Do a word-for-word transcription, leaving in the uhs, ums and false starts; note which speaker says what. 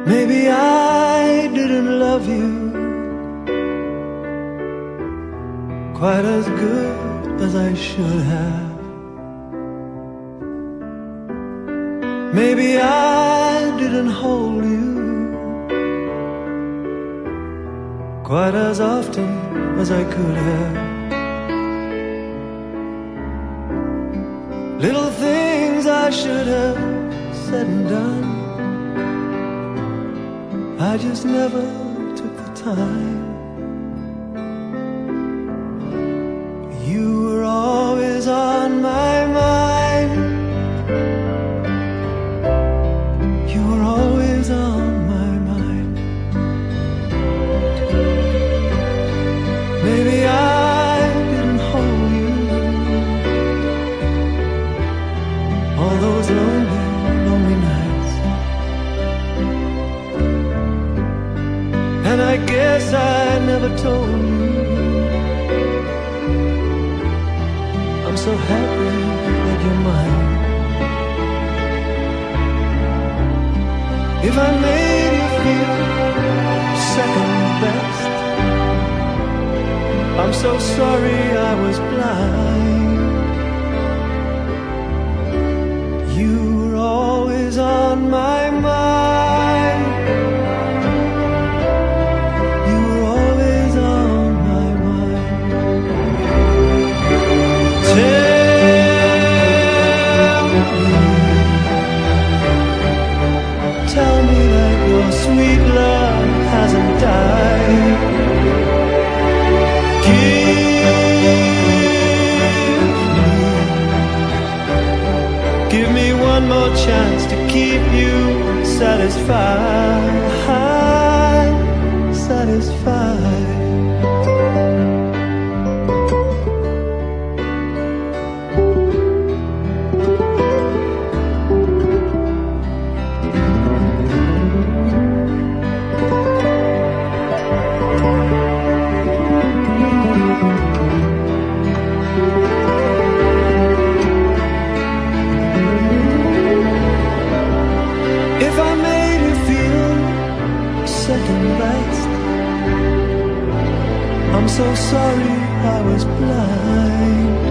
Speaker 1: Maybe I didn't love you quite as good as I should have. Maybe I didn't hold you quite as often as I could have. Little things I should have said and done, I just never took the time. You were always on my mind. You were always on my mind. Maybe I didn't hold you all those lonely, lonely nights. And I guess I never told you I'm so happy that you're mine. If I made you feel second best, I'm so sorry I was blind. You were always on my mind. You were always on my mind. Tell me, tell me that your sweet love hasn't died. Give me one more chance to keep you satisfied, satisfied. If I made you feel second best, I'm so sorry I was blind.